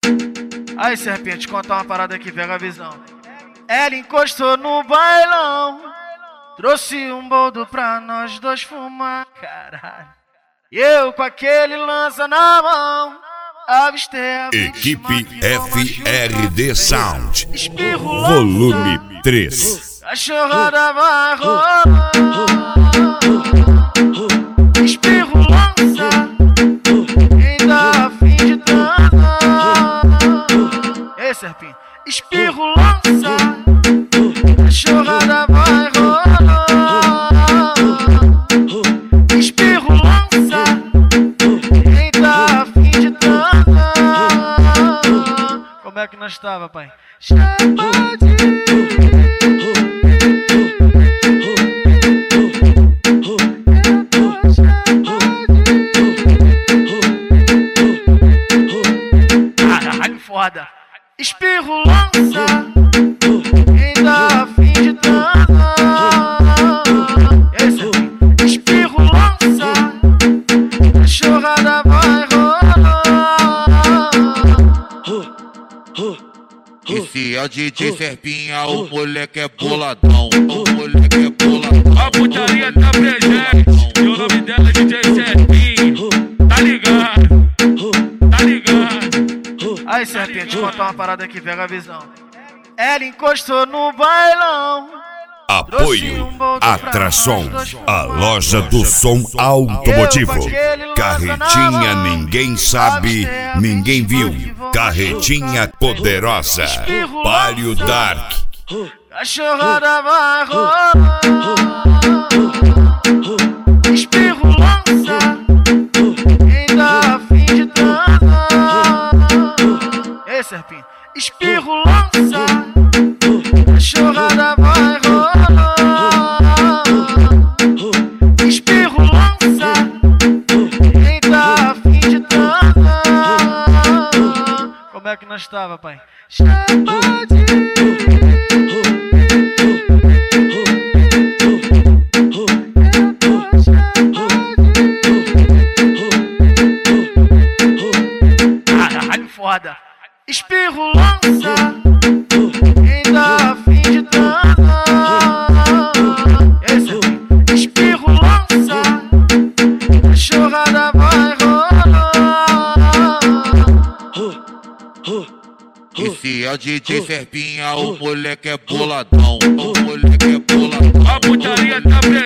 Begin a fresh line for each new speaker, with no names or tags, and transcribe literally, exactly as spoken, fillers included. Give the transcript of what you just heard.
Aí, Serpinha, te contar uma parada aqui, pega a visão. Ela encostou no bailão, trouxe um boldo pra nós dois fumar, caralho. E eu com aquele lança na mão, avistei a
Equipe F R D Sound,
espirro
volume três.
Cachorrada vai rolar, espirro lança, quem dá a fim de dançar. Ei, Serpinha, espirro lança, cachorrada vai rolar, espirro lança, quem dá a fim de dançar. Como é que nós tava, pai? Chama de foda. Espirro lança, quem dá a fim de dançar. Esse aqui, espirro lança, cachorrada vai rolar.
E se é o D J Serpinha, o moleque é boladão, o moleque é boladão.
A putaria tá presente, e o nome dela é D J Serpinha, tá ligado? Tá ligado?
Aí, Serpinha, te contar uma parada aqui, pega a visão. Ela encostou no bailão.
Apoio Atrason, a loja do som automotivo. Carretinha ninguém sabe, ninguém viu. Carretinha poderosa, Palio Dark.
Cachorrada vai rolar, espirro lança, quem dá a fim de dançar. Ei, Serpinha, espirro lança, cachorrada vai rolar, espirro lança, quem dá a fim de dançar. Como é que nós tava, pai? Chama de foda. Espirro lança, quem dá a fim de dançar. Esse aqui, espirro lança, cachorrada vai rolar.
E se é o D J Serpinha, o moleque é boladão, o moleque é boladão.
A putaria tá presente.